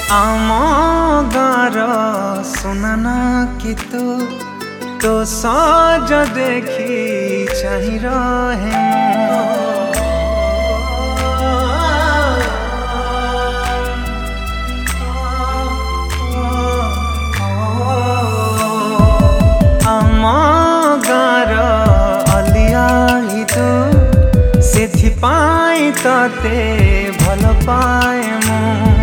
आम गार सुनाना कि तो सज देखी चाहि रहे आम गार अलियाली तू सेथिपाई तते भल पाए मु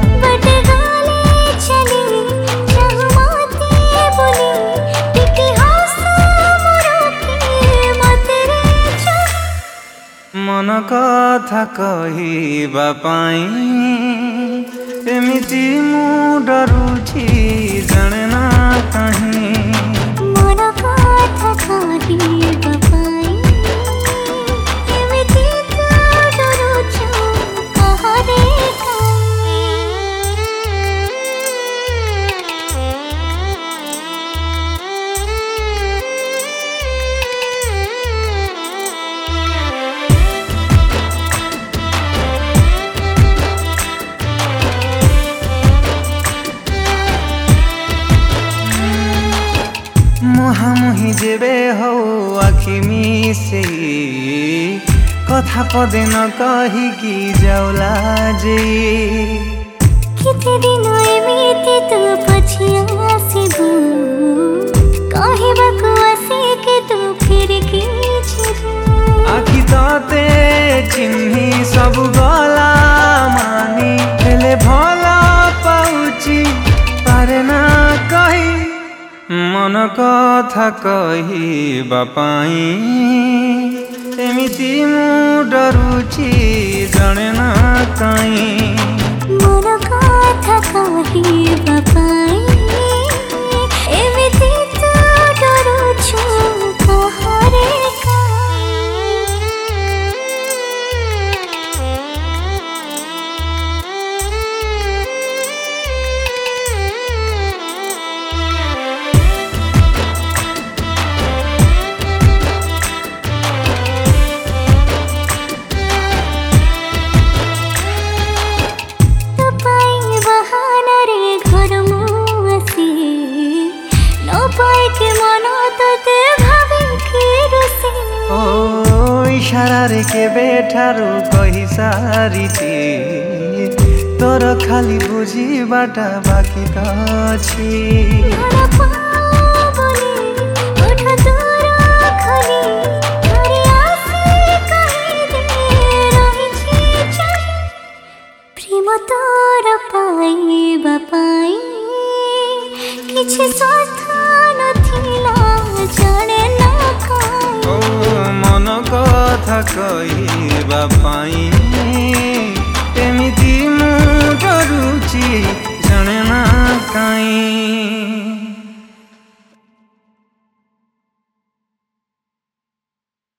मन कथा कहवा पाई एमिति मु डरुछि जाने ना कहीं मन कथा कहवा पाई एमिति तू डरुछु कहरे मुहामुही जेबे हो आखि मिसे कथा पदे न कही कि जाऊला जे किते दिन एमिति तू पछिया आसिबु कहबाकु आसे के तू फिर के छिबु आखि तते चिन्ही सब गला मानी हेले भला पाउची पारे ना कही मन कथा कहवा पाई एमिति मु डरुछि जाने ना कहीं मन कथा कहवा पाई एमिति तू डरुछु कहरे इशारा रे के बेठारू कही सारिछि तोर खाली बुझी बाटा बाकी अछि प्रेम तोर पाइबा पाई किछि स्वार्थ नथिला जाने ना मन कथा कहवा पाई